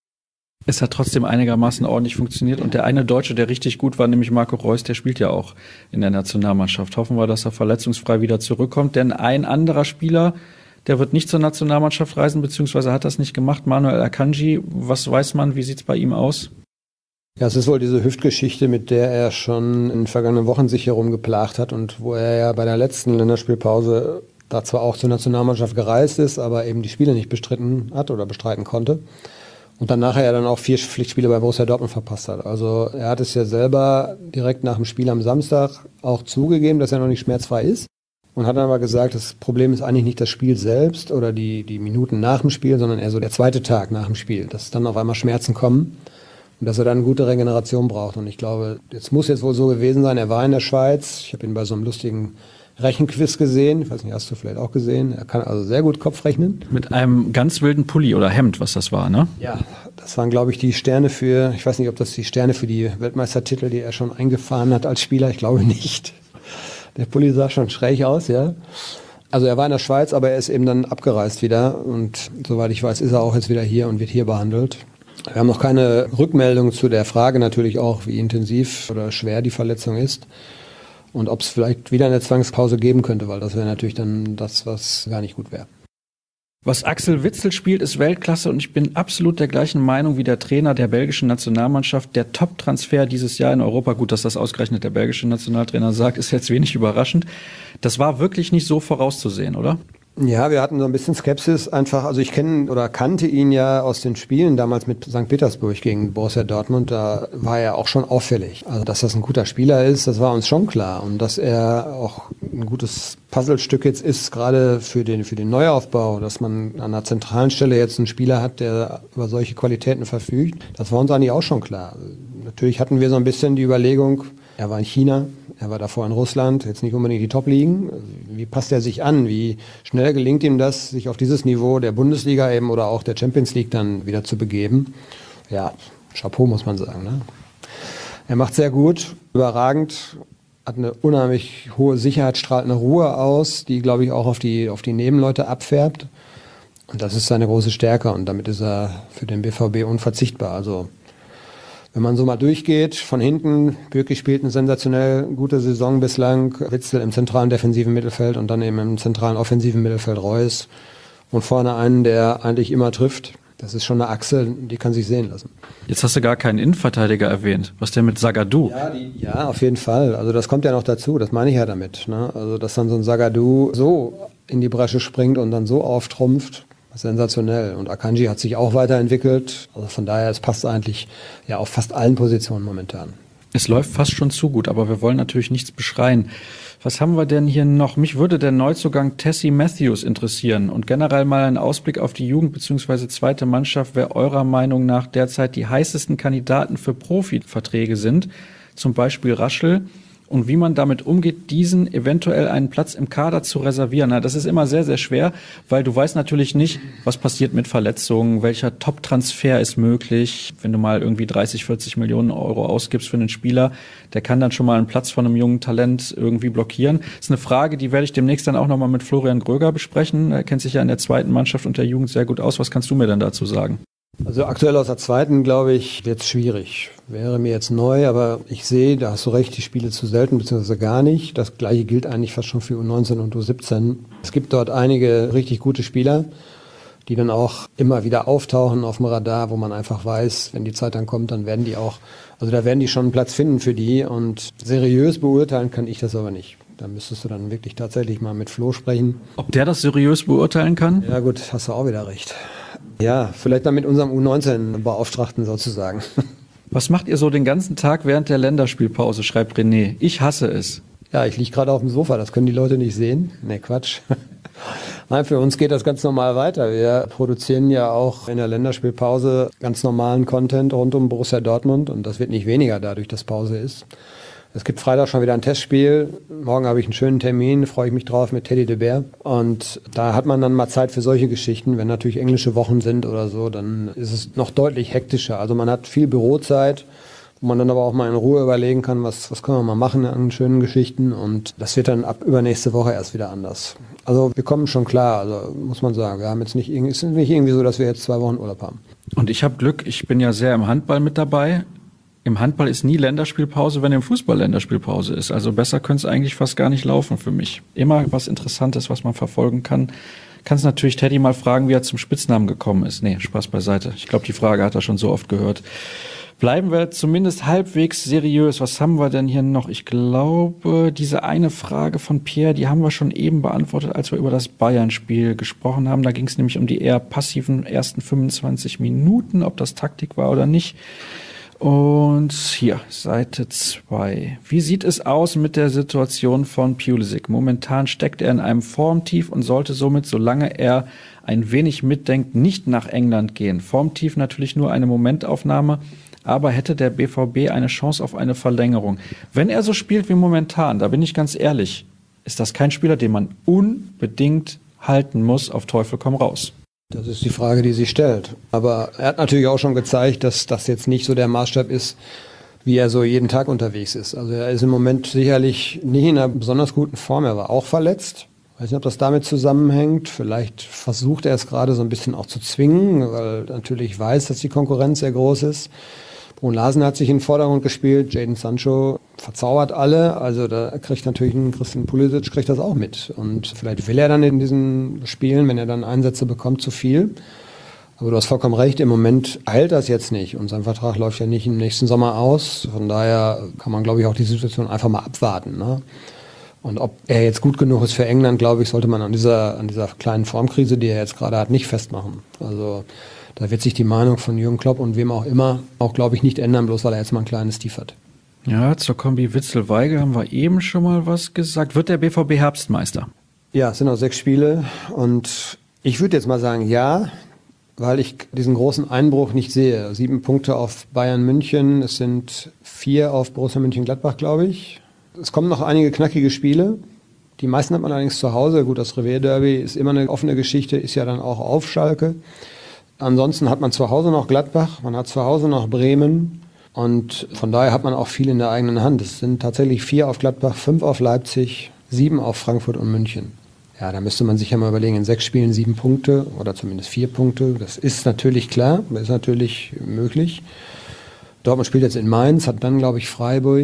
Es hat trotzdem einigermaßen ordentlich funktioniert. Und der eine Deutsche, der richtig gut war, nämlich Marco Reus, der spielt ja auch in der Nationalmannschaft. Hoffen wir, dass er verletzungsfrei wieder zurückkommt. Denn ein anderer Spieler, der wird nicht zur Nationalmannschaft reisen, beziehungsweise hat das nicht gemacht, Manuel Akanji. Was weiß man, wie sieht's bei ihm aus? Ja, es ist wohl diese Hüftgeschichte, mit der er schon in den vergangenen Wochen sich hier rumgeplagt hat und wo er ja bei der letzten Länderspielpause da zwar auch zur Nationalmannschaft gereist ist, aber eben die Spiele nicht bestritten hat oder bestreiten konnte. Und dann nachher ja dann auch vier Pflichtspiele bei Borussia Dortmund verpasst hat. Also er hat es ja selber direkt nach dem Spiel am Samstag auch zugegeben, dass er noch nicht schmerzfrei ist. Und hat dann aber gesagt, das Problem ist eigentlich nicht das Spiel selbst oder die, die Minuten nach dem Spiel, sondern eher so der zweite Tag nach dem Spiel, dass dann auf einmal Schmerzen kommen und dass er dann eine gute Regeneration braucht. Und ich glaube, jetzt muss jetzt wohl so gewesen sein, er war in der Schweiz. Ich habe ihn bei so einem lustigen Rechenquiz gesehen. Ich weiß nicht, hast du vielleicht auch gesehen. Er kann also sehr gut Kopf rechnen. Mit einem ganz wilden Pulli oder Hemd, was das war, ne? Ja, das waren, glaube ich, die Sterne für, ich weiß nicht, ob das die Sterne für die Weltmeistertitel, die er schon eingefahren hat als Spieler. Ich glaube nicht. Der Pulli sah schon schräg aus, ja. Also er war in der Schweiz, aber er ist eben dann abgereist wieder. Und soweit ich weiß, ist er auch jetzt wieder hier und wird hier behandelt. Wir haben noch keine Rückmeldung zu der Frage natürlich auch, wie intensiv oder schwer die Verletzung ist. Und ob es vielleicht wieder eine Zwangspause geben könnte, weil das wäre natürlich dann das, was gar nicht gut wäre. Was Axel Witsel spielt, ist Weltklasse, und ich bin absolut der gleichen Meinung wie der Trainer der belgischen Nationalmannschaft. Der Top-Transfer dieses Jahr in Europa, gut, dass das ausgerechnet der belgische Nationaltrainer sagt, ist jetzt wenig überraschend. Das war wirklich nicht so vorauszusehen, oder? Ja, wir hatten so ein bisschen Skepsis einfach. Also ich kenne oder kannte ihn ja aus den Spielen damals mit Sankt Petersburg gegen Borussia Dortmund. Da war er auch schon auffällig. Also dass das ein guter Spieler ist, das war uns schon klar. Und dass er auch ein gutes Puzzlestück jetzt ist, gerade für den, für den Neuaufbau, dass man an einer zentralen Stelle jetzt einen Spieler hat, der über solche Qualitäten verfügt, das war uns eigentlich auch schon klar. Natürlich hatten wir so ein bisschen die Überlegung, er war in China, er war davor in Russland, jetzt nicht unbedingt die Top-Ligen. Wie passt er sich an? Wie schnell gelingt ihm das, sich auf dieses Niveau der Bundesliga eben oder auch der Champions League dann wieder zu begeben? Ja, Chapeau muss man sagen. Ne? Er macht sehr gut, überragend, hat eine unheimlich hohe Sicherheit, strahlt eine Ruhe aus, die, glaube ich, auch auf die, auf die Nebenleute abfärbt. Und das ist seine große Stärke und damit ist er für den B V B unverzichtbar. Also wenn man so mal durchgeht, von hinten, Bürki spielt eine sensationell gute Saison bislang, Witzel im zentralen defensiven Mittelfeld und dann eben im zentralen offensiven Mittelfeld Reus und vorne einen, der eigentlich immer trifft. Das ist schon eine Achse, die kann sich sehen lassen. Jetzt hast du gar keinen Innenverteidiger erwähnt. Was denn mit Zagadou? Ja, die, ja, auf jeden Fall. Also das kommt ja noch dazu, das meine ich ja damit. Ne? Also dass dann so ein Zagadou so in die Bresche springt und dann so auftrumpft, sensationell. Und Akanji hat sich auch weiterentwickelt. Also von daher, es passt eigentlich ja auf fast allen Positionen momentan. Es läuft fast schon zu gut, aber wir wollen natürlich nichts beschreien. Was haben wir denn hier noch? Mich würde der Neuzugang Tessie Matthews interessieren und generell mal ein Ausblick auf die Jugend- bzw. zweite Mannschaft, wer eurer Meinung nach derzeit die heißesten Kandidaten für Profiverträge sind, zum Beispiel Raschel, und wie man damit umgeht, diesen eventuell einen Platz im Kader zu reservieren. Na, das ist immer sehr, sehr schwer, weil du weißt natürlich nicht, was passiert mit Verletzungen, welcher Top-Transfer ist möglich. Wenn du mal irgendwie dreißig, vierzig Millionen Euro ausgibst für einen Spieler, der kann dann schon mal einen Platz von einem jungen Talent irgendwie blockieren. Das ist eine Frage, die werde ich demnächst dann auch nochmal mit Florian Gröger besprechen. Er kennt sich ja in der zweiten Mannschaft und der Jugend sehr gut aus. Was kannst du mir denn dazu sagen? Also aktuell aus der zweiten, glaube ich, wird es schwierig. Wäre mir jetzt neu, aber ich sehe, da hast du recht, die Spiele zu selten, beziehungsweise gar nicht. Das Gleiche gilt eigentlich fast schon für U neunzehn und U siebzehn. Es gibt dort einige richtig gute Spieler, die dann auch immer wieder auftauchen auf dem Radar, wo man einfach weiß, wenn die Zeit dann kommt, dann werden die auch, also da werden die schon einen Platz finden für die. Und seriös beurteilen kann ich das aber nicht. Da müsstest du dann wirklich tatsächlich mal mit Flo sprechen. Ob der das seriös beurteilen kann? Ja gut, hast du auch wieder recht. Ja, vielleicht dann mit unserem U neunzehn-Beauftragten sozusagen. Was macht ihr so den ganzen Tag während der Länderspielpause, schreibt René. Ich hasse es. Ja, ich liege gerade auf dem Sofa, das können die Leute nicht sehen. Nee, Quatsch. Nein, für uns geht das ganz normal weiter. Wir produzieren ja auch in der Länderspielpause ganz normalen Content rund um Borussia Dortmund und das wird nicht weniger dadurch, dass Pause ist. Es gibt Freitag schon wieder ein Testspiel. Morgen habe ich einen schönen Termin, freue ich mich drauf mit Teddy de Beer. Und da hat man dann mal Zeit für solche Geschichten. Wenn natürlich englische Wochen sind oder so, dann ist es noch deutlich hektischer. Also man hat viel Bürozeit, wo man dann aber auch mal in Ruhe überlegen kann, was, was können wir mal machen an schönen Geschichten. Und das wird dann ab übernächste Woche erst wieder anders. Also wir kommen schon klar, also muss man sagen. Wir haben jetzt nicht, es ist nicht irgendwie so, dass wir jetzt zwei Wochen Urlaub haben. Und ich habe Glück, ich bin ja sehr im Handball mit dabei. Im Handball ist nie Länderspielpause, wenn im Fußball Länderspielpause ist. Also besser könnte es eigentlich fast gar nicht laufen für mich. Immer was Interessantes, was man verfolgen kann. Kannst natürlich Teddy mal fragen, wie er zum Spitznamen gekommen ist. Nee, Spaß beiseite. Ich glaube, die Frage hat er schon so oft gehört. Bleiben wir zumindest halbwegs seriös. Was haben wir denn hier noch? Ich glaube, diese eine Frage von Pierre, die haben wir schon eben beantwortet, als wir über das Bayern-Spiel gesprochen haben. Da ging es nämlich um die eher passiven ersten fünfundzwanzig Minuten, ob das Taktik war oder nicht. Und hier, Seite zwei. Wie sieht es aus mit der Situation von Pulisic? Momentan steckt er in einem Formtief und sollte somit, solange er ein wenig mitdenkt, nicht nach England gehen. Formtief natürlich nur eine Momentaufnahme, aber hätte der B V B eine Chance auf eine Verlängerung. Wenn er so spielt wie momentan, da bin ich ganz ehrlich, ist das kein Spieler, den man unbedingt halten muss, auf Teufel komm raus. Das ist die Frage, die sich stellt. Aber er hat natürlich auch schon gezeigt, dass das jetzt nicht so der Maßstab ist, wie er so jeden Tag unterwegs ist. Also er ist im Moment sicherlich nicht in einer besonders guten Form. Er war auch verletzt. Ich weiß nicht, ob das damit zusammenhängt. Vielleicht versucht er es gerade so ein bisschen auch zu zwingen, weil er natürlich weiß, dass die Konkurrenz sehr groß ist. Brun Larsen hat sich in den Vordergrund gespielt, Jadon Sancho verzaubert alle, also da kriegt natürlich ein Christian Pulisic kriegt das auch mit und vielleicht will er dann in diesen Spielen, wenn er dann Einsätze bekommt, zu viel. Aber du hast vollkommen recht, im Moment eilt das jetzt nicht und sein Vertrag läuft ja nicht im nächsten Sommer aus, von daher kann man, glaube ich, auch die Situation einfach mal abwarten, ne? Und ob er jetzt gut genug ist für England, glaube ich, sollte man an dieser, an dieser kleinen Formkrise, die er jetzt gerade hat, nicht festmachen. Also da wird sich die Meinung von Jürgen Klopp und wem auch immer auch, glaube ich, nicht ändern, bloß weil er jetzt mal ein kleines Tief hat. Ja, zur Kombi Witzel-Weigel haben wir eben schon mal was gesagt. Wird der B V B Herbstmeister? Ja, es sind noch sechs Spiele und ich würde jetzt mal sagen, ja, weil ich diesen großen Einbruch nicht sehe. Sieben Punkte auf Bayern München, es sind vier auf Borussia Mönchengladbach, glaube ich. Es kommen noch einige knackige Spiele. Die meisten hat man allerdings zu Hause. Gut, das Revier-Derby ist immer eine offene Geschichte, ist ja dann auch auf Schalke. Ansonsten hat man zu Hause noch Gladbach, man hat zu Hause noch Bremen, Und von daher hat man auch viel in der eigenen Hand. Es sind tatsächlich vier auf Gladbach, fünf auf Leipzig, sieben auf Frankfurt und München. Ja, da müsste man sich ja mal überlegen, in sechs Spielen sieben Punkte oder zumindest vier Punkte. Das ist natürlich klar, das ist natürlich möglich. Dortmund spielt jetzt in Mainz, hat dann, glaube ich, Freiburg.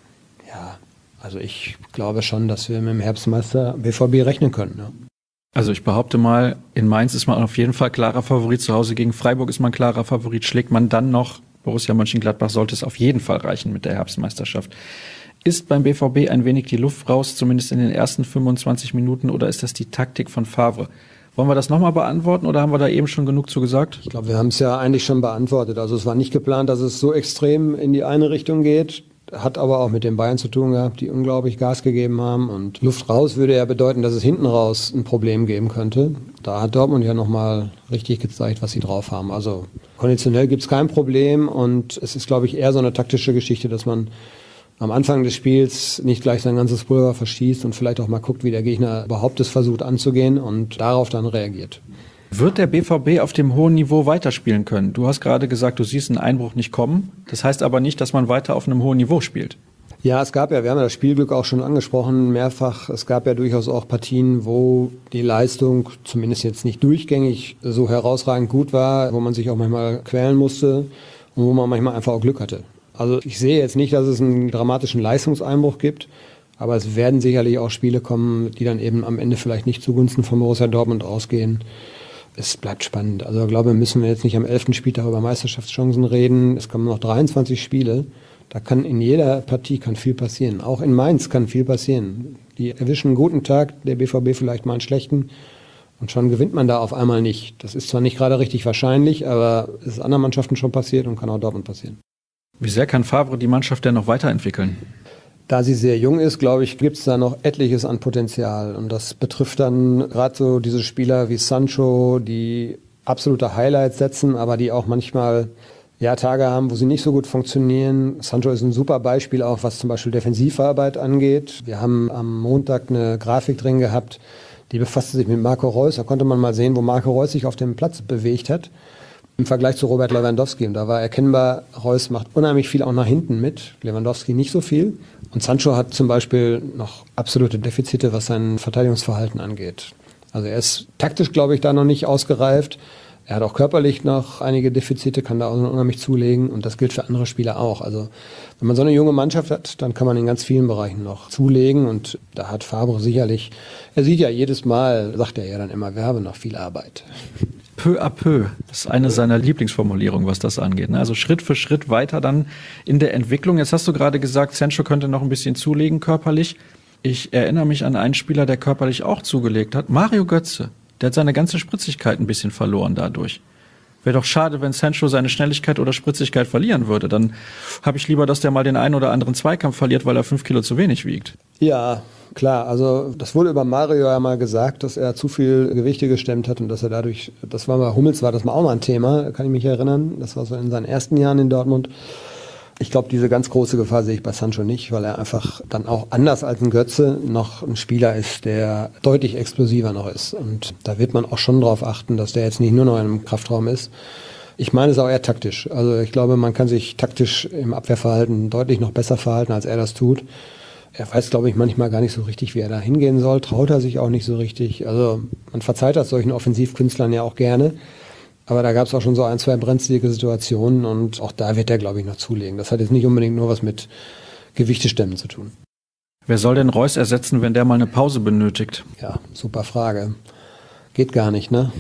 Ja, also ich glaube schon, dass wir mit dem Herbstmeister B V B rechnen können. Ja. Also ich behaupte mal, in Mainz ist man auf jeden Fall klarer Favorit. Zu Hause gegen Freiburg ist man klarer Favorit. Schlägt man dann noch Borussia Mönchengladbach, sollte es auf jeden Fall reichen mit der Herbstmeisterschaft. Ist beim B V B ein wenig die Luft raus, zumindest in den ersten fünfundzwanzig Minuten, oder ist das die Taktik von Favre? Wollen wir das nochmal beantworten oder haben wir da eben schon genug zu gesagt? Ich glaube, wir haben es ja eigentlich schon beantwortet. Also es war nicht geplant, dass es so extrem in die eine Richtung geht. Hat aber auch mit den Bayern zu tun gehabt, die unglaublich Gas gegeben haben. Und Luft raus würde ja bedeuten, dass es hinten raus ein Problem geben könnte. Da hat Dortmund ja nochmal richtig gezeigt, was sie drauf haben. Also konditionell gibt es kein Problem und es ist, glaube ich, eher so eine taktische Geschichte, dass man am Anfang des Spiels nicht gleich sein ganzes Pulver verschießt und vielleicht auch mal guckt, wie der Gegner überhaupt es versucht anzugehen und darauf dann reagiert. Wird der B V B auf dem hohen Niveau weiterspielen können? Du hast gerade gesagt, du siehst einen Einbruch nicht kommen. Das heißt aber nicht, dass man weiter auf einem hohen Niveau spielt. Ja, es gab ja, wir haben ja das Spielglück auch schon angesprochen, mehrfach. Es gab ja durchaus auch Partien, wo die Leistung zumindest jetzt nicht durchgängig so herausragend gut war, wo man sich auch manchmal quälen musste und wo man manchmal einfach auch Glück hatte. Also ich sehe jetzt nicht, dass es einen dramatischen Leistungseinbruch gibt, aber es werden sicherlich auch Spiele kommen, die dann eben am Ende vielleicht nicht zugunsten von Borussia Dortmund ausgehen. Es bleibt spannend. Also ich glaube, müssen wir jetzt nicht am elften Spieltag über Meisterschaftschancen reden. Es kommen noch dreiundzwanzig Spiele. Da kann in jeder Partie kann viel passieren. Auch in Mainz kann viel passieren. Die erwischen einen guten Tag, der B V B vielleicht mal einen schlechten. Und schon gewinnt man da auf einmal nicht. Das ist zwar nicht gerade richtig wahrscheinlich, aber es ist anderen Mannschaften schon passiert und kann auch Dortmund passieren. Wie sehr kann Favre die Mannschaft denn noch weiterentwickeln? Da sie sehr jung ist, glaube ich, gibt es da noch etliches an Potenzial. Und das betrifft dann gerade so diese Spieler wie Sancho, die absolute Highlights setzen, aber die auch manchmal ja, Tage haben, wo sie nicht so gut funktionieren. Sancho ist ein super Beispiel auch, was zum Beispiel Defensivarbeit angeht. Wir haben am Montag eine Grafik drin gehabt, die befasste sich mit Marco Reus. Da konnte man mal sehen, wo Marco Reus sich auf dem Platz bewegt hat. Im Vergleich zu Robert Lewandowski. Und da war erkennbar, Reus macht unheimlich viel auch nach hinten mit, Lewandowski nicht so viel. Und Sancho hat zum Beispiel noch absolute Defizite, was sein Verteidigungsverhalten angeht. Also er ist taktisch, glaube ich, da noch nicht ausgereift. Er hat auch körperlich noch einige Defizite, kann da auch unheimlich zulegen. Und das gilt für andere Spieler auch. Also wenn man so eine junge Mannschaft hat, dann kann man in ganz vielen Bereichen noch zulegen. Und da hat Favre sicherlich, er sieht ja jedes Mal, sagt er ja dann immer, wir haben noch viel Arbeit. Peu à peu. Das ist eine seiner Lieblingsformulierungen, was das angeht. Also Schritt für Schritt weiter dann in der Entwicklung. Jetzt hast du gerade gesagt, Sancho könnte noch ein bisschen zulegen körperlich. Ich erinnere mich an einen Spieler, der körperlich auch zugelegt hat. Mario Götze. Der hat seine ganze Spritzigkeit ein bisschen verloren dadurch. Wäre doch schade, wenn Sancho seine Schnelligkeit oder Spritzigkeit verlieren würde. Dann habe ich lieber, dass der mal den einen oder anderen Zweikampf verliert, weil er fünf Kilo zu wenig wiegt. Ja, klar. Also das wurde über Mario ja mal gesagt, dass er zu viel Gewichte gestemmt hat und dass er dadurch, das war bei Hummels, war das mal auch mal ein Thema, kann ich mich erinnern. Das war so in seinen ersten Jahren in Dortmund. Ich glaube, diese ganz große Gefahr sehe ich bei Sancho nicht, weil er einfach dann auch anders als ein Götze noch ein Spieler ist, der deutlich explosiver noch ist. Und da wird man auch schon darauf achten, dass der jetzt nicht nur noch in einem Kraftraum ist. Ich meine es auch eher taktisch. Also ich glaube, man kann sich taktisch im Abwehrverhalten deutlich noch besser verhalten, als er das tut. Er weiß, glaube ich, manchmal gar nicht so richtig, wie er da hingehen soll. Traut er sich auch nicht so richtig. Also man verzeiht das solchen Offensivkünstlern ja auch gerne. Aber da gab es auch schon so ein, zwei brenzlige Situationen und auch da wird er, glaube ich, noch zulegen. Das hat jetzt nicht unbedingt nur was mit Gewichtestemmen zu tun. Wer soll denn Reus ersetzen, wenn der mal eine Pause benötigt? Ja, super Frage. Geht gar nicht, ne?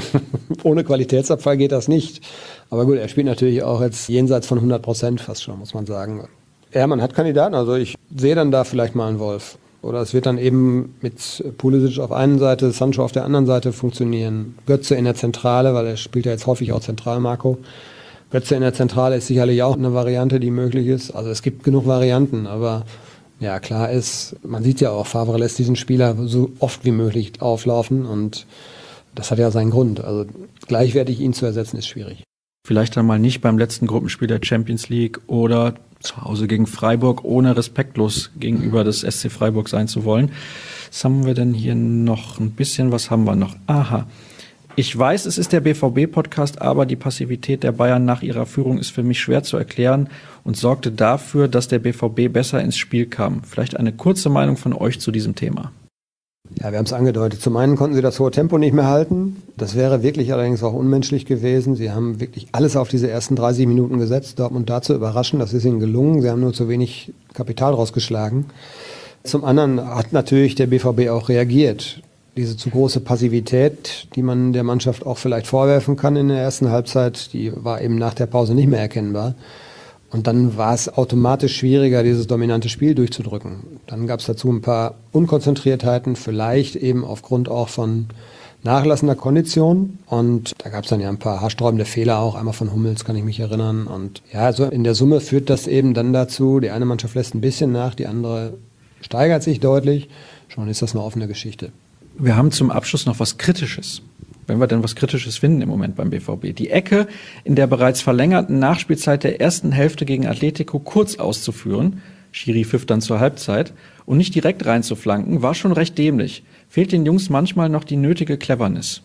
Ohne Qualitätsabfall geht das nicht. Aber gut, er spielt natürlich auch jetzt jenseits von hundert Prozent fast schon, muss man sagen. Ja, man hat Kandidaten. Also ich sehe dann da vielleicht mal einen Wolf. Oder es wird dann eben mit Pulisic auf einer Seite, Sancho auf der anderen Seite funktionieren. Götze in der Zentrale, weil er spielt ja jetzt häufig auch zentral, Marco. Götze in der Zentrale ist sicherlich auch eine Variante, die möglich ist. Also es gibt genug Varianten, aber ja, klar ist, man sieht ja auch, Favre lässt diesen Spieler so oft wie möglich auflaufen und das hat ja seinen Grund. Also gleichwertig ihn zu ersetzen ist schwierig. Vielleicht dann mal nicht beim letzten Gruppenspiel der Champions League oder zu Hause gegen Freiburg, ohne respektlos gegenüber des S C Freiburg sein zu wollen. Was haben wir denn hier noch? Ein bisschen, was haben wir noch? Aha. Ich weiß, es ist der B V B-Podcast, aber die Passivität der Bayern nach ihrer Führung ist für mich schwer zu erklären und sorgte dafür, dass der B V B besser ins Spiel kam. Vielleicht eine kurze Meinung von euch zu diesem Thema. Ja, wir haben es angedeutet. Zum einen konnten sie das hohe Tempo nicht mehr halten. Das wäre wirklich allerdings auch unmenschlich gewesen. Sie haben wirklich alles auf diese ersten dreißig Minuten gesetzt, Dortmund da zu überraschen. Das ist ihnen gelungen. Sie haben nur zu wenig Kapital rausgeschlagen. Zum anderen hat natürlich der B V B auch reagiert. Diese zu große Passivität, die man der Mannschaft auch vielleicht vorwerfen kann in der ersten Halbzeit, die war eben nach der Pause nicht mehr erkennbar. Und dann war es automatisch schwieriger, dieses dominante Spiel durchzudrücken. Dann gab es dazu ein paar Unkonzentriertheiten, vielleicht eben aufgrund auch von nachlassender Kondition. Und da gab es dann ja ein paar haarsträubende Fehler auch, einmal von Hummels, kann ich mich erinnern. Und ja, also in der Summe führt das eben dann dazu, die eine Mannschaft lässt ein bisschen nach, die andere steigert sich deutlich. Schon ist das eine offene Geschichte. Wir haben zum Abschluss noch was Kritisches. Wenn wir denn was Kritisches finden im Moment beim B V B. Die Ecke in der bereits verlängerten Nachspielzeit der ersten Hälfte gegen Atletico kurz auszuführen, Schiri pfiff dann zur Halbzeit, und nicht direkt reinzuflanken, war schon recht dämlich. Fehlt den Jungs manchmal noch die nötige Cleverness.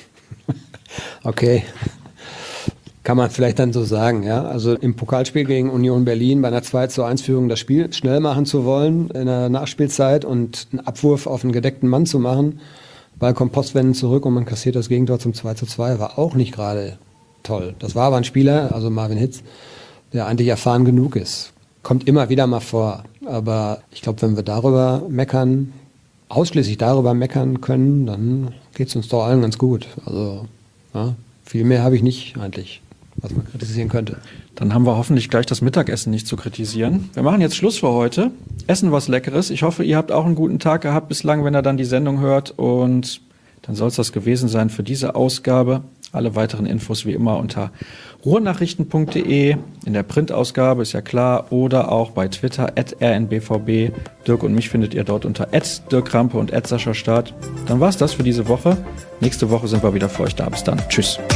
Okay, kann man vielleicht dann so sagen, ja. Also im Pokalspiel gegen Union Berlin bei einer zwei zu eins Führung das Spiel schnell machen zu wollen in der Nachspielzeit und einen Abwurf auf einen gedeckten Mann zu machen, Ball kommt postwendend zurück und man kassiert das Gegentor zum zwei zu zwei, war auch nicht gerade toll. Das war aber ein Spieler, also Marvin Hitz, der eigentlich erfahren genug ist. Kommt immer wieder mal vor. Aber ich glaube, wenn wir darüber meckern, ausschließlich darüber meckern können, dann geht es uns doch allen ganz gut. Also ja, viel mehr habe ich nicht eigentlich, was man kritisieren könnte. Dann haben wir hoffentlich gleich das Mittagessen nicht zu kritisieren. Wir machen jetzt Schluss für heute. Essen was Leckeres. Ich hoffe, ihr habt auch einen guten Tag gehabt bislang, wenn ihr dann die Sendung hört. Und dann soll es das gewesen sein für diese Ausgabe. Alle weiteren Infos wie immer unter ruhrnachrichten punkt de, in der Printausgabe, ist ja klar, oder auch bei Twitter at r n b v b. Dirk und mich findet ihr dort unter at dirk rampe und at sascha staat. Dann war's das für diese Woche. Nächste Woche sind wir wieder für euch da. Bis dann. Tschüss.